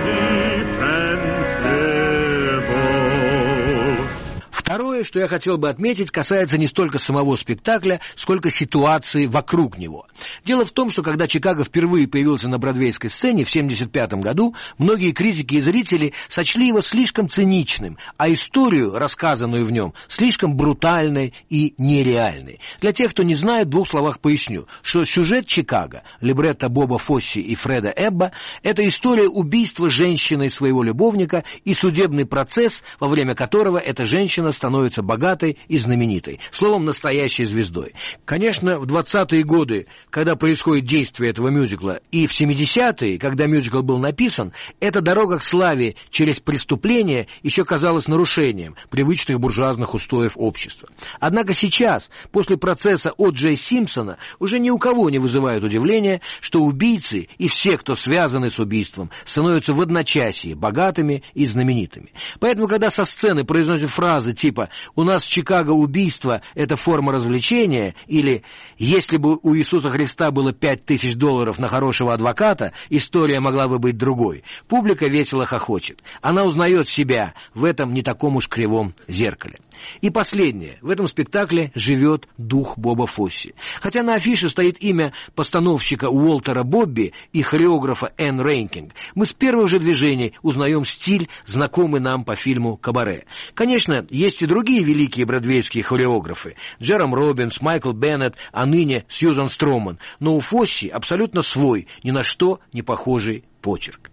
defensible. Второе, что я хотел бы отметить, касается не столько самого спектакля, сколько ситуации вокруг него. Дело в том, что когда Чикаго впервые появился на бродвейской сцене в 1975 году, многие критики и зрители сочли его слишком циничным, а историю, рассказанную в нем, слишком брутальной и нереальной. Для тех, кто не знает, в 2 словах поясню, что сюжет Чикаго, либретто Боба Фосси и Фреда Эбба, это история убийства женщиной своего любовника и судебный процесс, во время которого эта женщина становится богатой и знаменитой, словом, настоящей звездой. Конечно, в 20-е годы, когда происходит действие этого мюзикла, и в 70-е, когда мюзикл был написан, эта дорога к славе через преступление еще казалась нарушением привычных буржуазных устоев общества. Однако сейчас, после процесса О. Джей Симпсона, уже ни у кого не вызывает удивления, что убийцы и все, кто связаны с убийством, становятся в одночасье богатыми и знаменитыми. Поэтому, когда со сцены произносят фразы типа «У нас в Чикаго убийство – это форма развлечения» или «Если бы у Иисуса Христа было $5000 на хорошего адвоката, история могла бы быть другой», публика весело хохочет. Она узнает себя в этом не таком уж кривом зеркале. И последнее. В этом спектакле живет дух Боба Фосси. Хотя на афише стоит имя постановщика Уолтера Бобби и хореографа Энн Рейкинг, мы с первых же движений узнаем стиль, знакомый нам по фильму «Кабаре». Конечно, есть и другие великие бродвейские хореографы. Джером Робинс, Майкл Беннет, а ныне Сьюзан Строман. Но у Фосси абсолютно свой, ни на что не похожий почерк.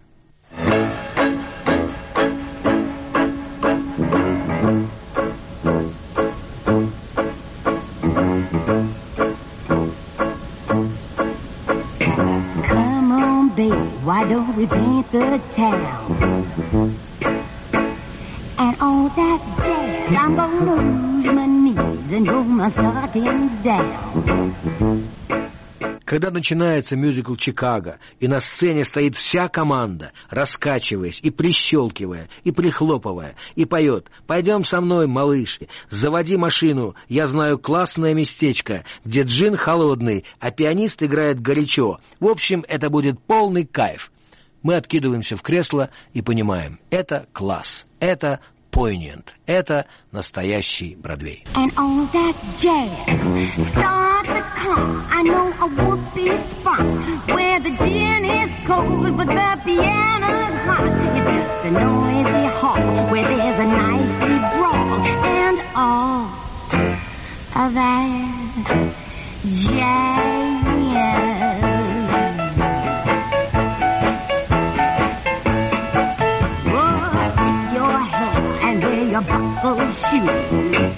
Why don't we paint the town? And all that jazz, I'm gonna lose my knees and go my starting down. Когда начинается мюзикл «Чикаго», и на сцене стоит вся команда, раскачиваясь и прищелкивая, и прихлопывая, и поет «Пойдем со мной, малыш, заводи машину, я знаю классное местечко, где джин холодный, а пианист играет горячо». В общем, это будет полный кайф. Мы откидываемся в кресло и понимаем, это класс, это poignant, это настоящий Бродвей. And all that jazz starts to come. I know a whoopee spot where the gin is cold, but the piano's hot. It's just a noisy hall where there's a nice deep brawl, and all of that jazz. Buckle shoes,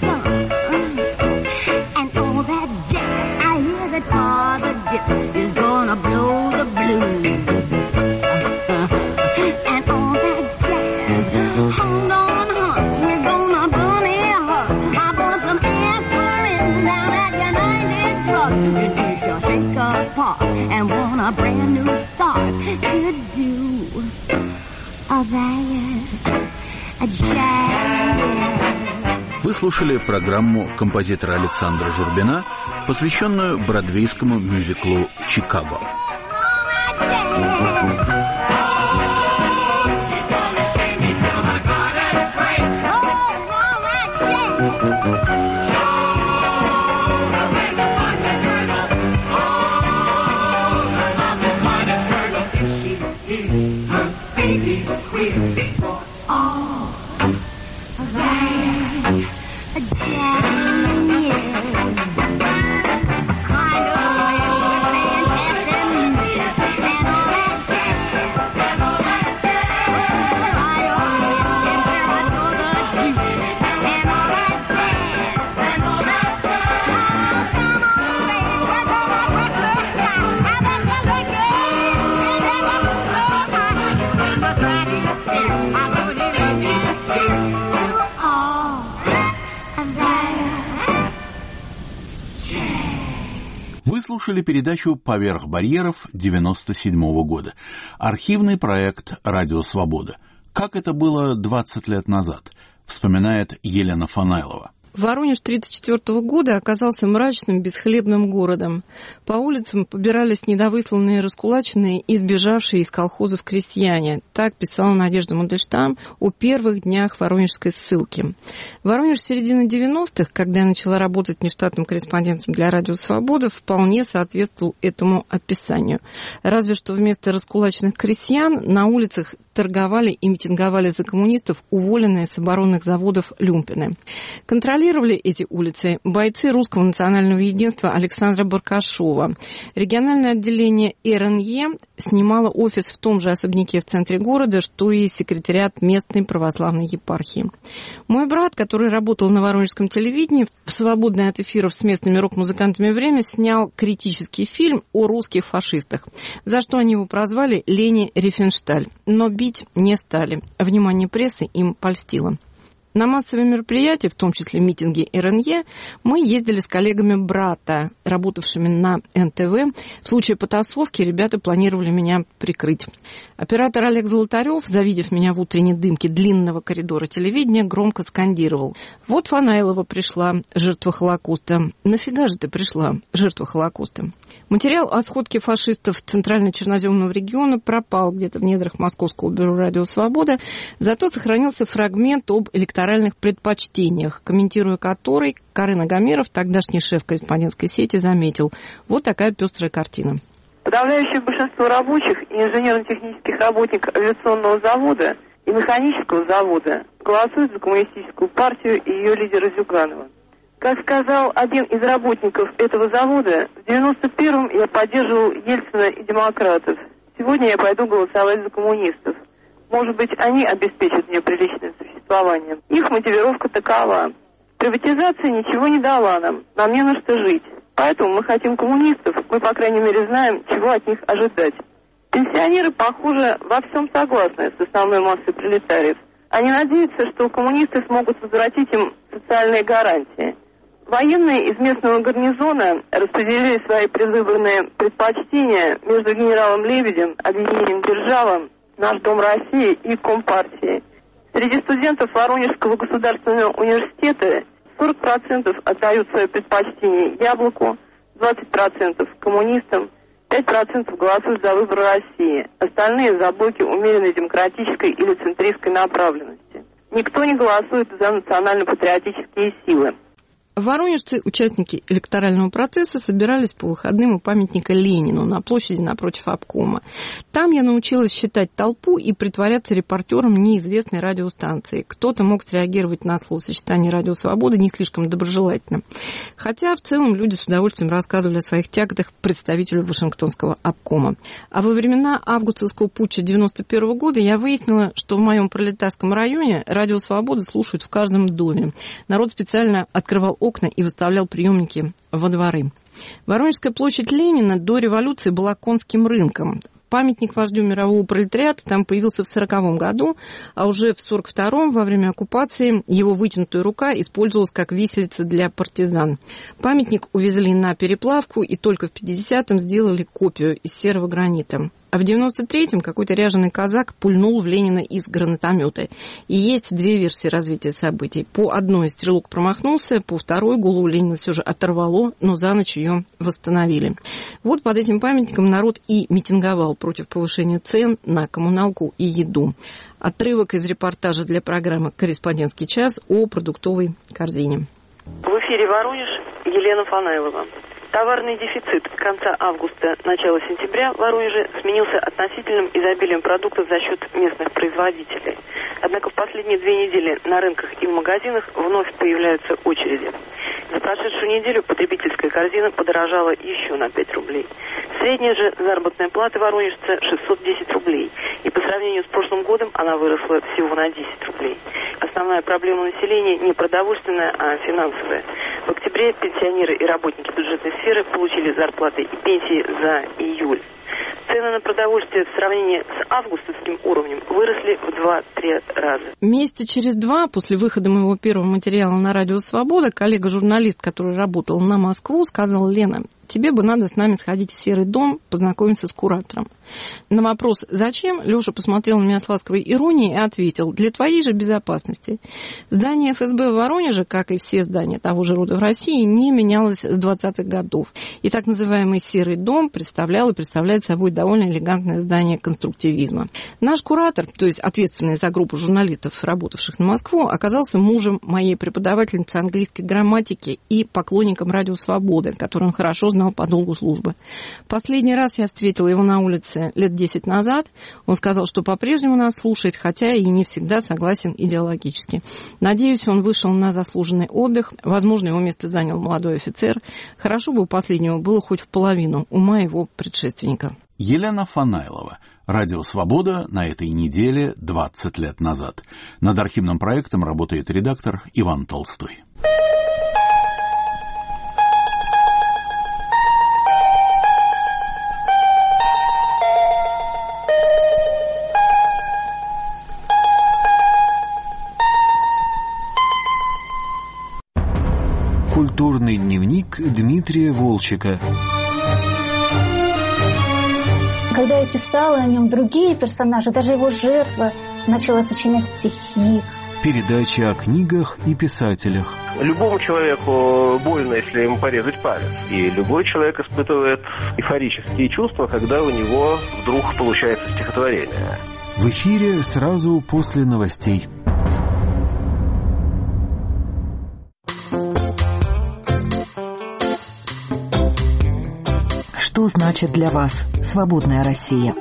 and all that jazz. I hear the tar, the dip is gonna blow the blues, and all that jazz. Hold on, hon, we're gonna bunny her. I bought some aspirin down at United Drug to reduce your shaker part and want a brand new start to do that. Вы слушали программу композитора Александра Журбина, посвященную бродвейскому мюзиклу «Чикаго». Вы слушали передачу «Поверх барьеров» 1997 года. Архивный проект «Радио Свобода». Как это было 20 лет назад, вспоминает Елена Фанайлова. Воронеж 1934 года оказался мрачным, бесхлебным городом. По улицам побирались недовысланные, раскулаченные и сбежавшие из колхозов крестьяне. Так писала Надежда Мандельштам о первых днях воронежской ссылки. Воронеж середины 90-х, когда я начала работать внештатным корреспондентом для «Радио Свобода», вполне соответствовал этому описанию. Разве что вместо раскулаченных крестьян на улицах торговали и митинговали за коммунистов уволенные с оборонных заводов люмпины. Контролировали эти улицы бойцы Русского национального единства Александра Баркашова. Региональное отделение РНЕ снимало офис в том же особняке в центре города, что и секретариат местной православной епархии. Мой брат, который работал на воронежском телевидении, в свободное от эфиров с местными рок-музыкантами время снял критический фильм о русских фашистах, за что они его прозвали Лени Рифеншталь. Но бить не стали. Внимание прессы им польстило. На массовые мероприятия, в том числе митинги РНЕ, мы ездили с коллегами брата, работавшими на НТВ. В случае потасовки ребята планировали меня прикрыть. Оператор Олег Золотарев, завидев меня в утренней дымке длинного коридора телевидения, громко скандировал: «Вот Фанайлова пришла, жертва Холокоста. Нафига же ты пришла, жертва Холокоста?» Материал о сходке фашистов Центрально-Черноземного региона пропал где-то в недрах Московского бюро «Радио Свобода», зато сохранился фрагмент об электоральных предпочтениях, комментируя который, Карен Агамиров, тогдашний шеф корреспондентской сети, заметил: вот такая пестрая картина. Подавляющее большинство рабочих и инженерно-технических работников авиационного завода и механического завода голосуют за коммунистическую партию и ее лидера Зюганова. Как сказал один из работников этого завода, в 91-м я поддерживал Ельцина и демократов. Сегодня я пойду голосовать за коммунистов. Может быть, они обеспечат мне приличное существование. Их мотивировка такова: приватизация ничего не дала нам не на что жить. Поэтому мы хотим коммунистов, мы, по крайней мере, знаем, чего от них ожидать. Пенсионеры, похоже, во всем согласны с основной массой пролетариев. Они надеются, что коммунисты смогут возвратить им социальные гарантии. Военные из местного гарнизона распределили свои предвыборные предпочтения между генералом Лебедем, Объединением Держава, Наш Дом России и Компартией. Среди студентов Воронежского государственного университета 40% отдают свое предпочтение Яблоку, 20% коммунистам, 5% голосуют за выбор России, остальные за блоки умеренной демократической или центристской направленности. Никто не голосует за национально-патриотические силы. Воронежцы, участники электорального процесса, собирались по выходным у памятника Ленину на площади напротив обкома. Там я научилась считать толпу и притворяться репортером неизвестной радиостанции. Кто-то мог среагировать на словосочетание «Радио Свобода» не слишком доброжелательно. Хотя в целом люди с удовольствием рассказывали о своих тяготах представителю Вашингтонского обкома. А во времена августовского путча 1991 года я выяснила, что в моем пролетарском районе «Радио Свобода» слушают в каждом доме. Народ специально открывал окна и выставлял приемники во дворы. Воронежская площадь Ленина до революции была конским рынком. Памятник вождю мирового пролетариата там появился в 1940 году, а уже в 1942 во время оккупации его вытянутая рука использовалась как виселица для партизан. Памятник увезли на переплавку и только в 1950-м сделали копию из серого гранита. А в 1993-м какой-то ряженый казак пульнул в Ленина из гранатомета. И есть две версии развития событий. По одной стрелок промахнулся, по второй голову Ленина все же оторвало, но за ночь ее восстановили. Вот под этим памятником народ и митинговал против повышения цен на коммуналку и еду. Отрывок из репортажа для программы «Корреспондентский час» о продуктовой корзине. В эфире Воронеж, Елена Фанайлова. Товарный дефицит конца августа, начала сентября в Воронеже сменился относительным изобилием продуктов за счет местных производителей. Однако в последние 2 недели на рынках и в магазинах вновь появляются очереди. За прошедшую неделю потребительская корзина подорожала еще на 5 рублей. Средняя же заработная плата воронежца 610 рублей. И по сравнению с прошлым годом она выросла всего на 10 рублей. Основная проблема населения не продовольственная, а финансовая. В октябре пенсионеры и работники бюджетной сферы получили зарплаты и пенсии за июль. Цены на продовольствие в сравнении с августовским уровнем выросли в 2-3 раза. Месяца через 2 после выхода моего первого материала на «Радио Свобода» коллега-журналист, который работал на Москву, сказал: «Лена, тебе бы надо с нами сходить в Серый дом, познакомиться с куратором». На вопрос «Зачем?» Леша посмотрел на меня с ласковой иронией и ответил: «Для твоей же безопасности». Здание ФСБ в Воронеже, как и все здания того же рода в России, не менялось с 20-х годов. И так называемый Серый дом представлял и представляет собой довольно элегантное здание конструктивизма. Наш куратор, то есть ответственный за группу журналистов, работавших на Москву, оказался мужем моей преподавательницы английской грамматики и поклонником «Радио Свободы», который он хорошо знал по долгу службы. Последний раз я встретила его на улице лет 10 назад. Он сказал, что по-прежнему нас слушает, хотя и не всегда согласен идеологически. Надеюсь, он вышел на заслуженный отдых. Возможно, его место занял молодой офицер. Хорошо бы у последнего было хоть в половину ума его предшественника. Елена Фанайлова. «Радио Свобода» на этой неделе 20 лет назад. Над архивным проектом работает редактор Иван Толстой. Культурный дневник Дмитрия Волчека. Когда я писала о нем, другие персонажи, даже его жертва, начала сочинять стихи. Передача о книгах и писателях. Любому человеку больно, если ему порезать палец. И любой человек испытывает эйфорические чувства, когда у него вдруг получается стихотворение. В эфире сразу после новостей. Что значит для вас свободная Россия?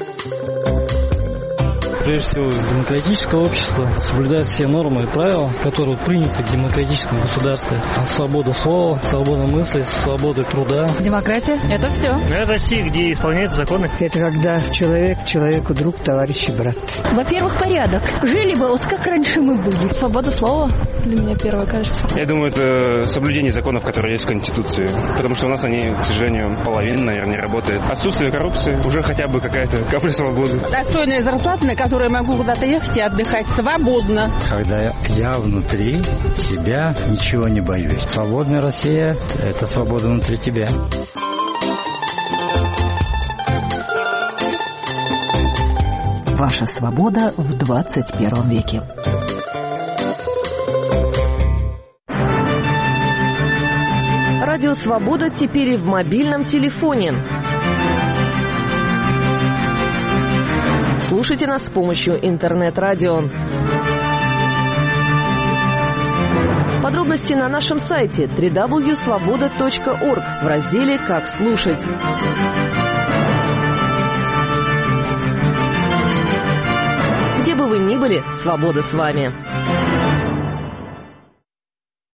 Прежде всего, демократическое общество соблюдает все нормы и правила, которые приняты в демократическом государстве. Свобода слова, свобода мысли, свобода труда. Демократия – это все. Это Россия, где исполняются законы. Это когда человек человеку друг, товарищ и брат. Во-первых, порядок. Жили бы вот как раньше мы были. Свобода слова для меня первое, кажется. Я думаю, это соблюдение законов, которые есть в Конституции. Потому что у нас они, к сожалению, половина, наверное, не работает. Отсутствие коррупции, уже хотя бы какая-то капля свободы. Достойная зарплата, на которую которой могу куда-то ехать и отдыхать свободно. Когда я внутри себя ничего не боюсь. Свободная Россия – это свобода внутри тебя. Ваша свобода в 21 веке. Радио «Свобода» теперь и в мобильном телефоне. Слушайте нас с помощью интернет-радио. Подробности на нашем сайте www.svoboda.org в разделе «Как слушать». Где бы вы ни были, свобода с вами.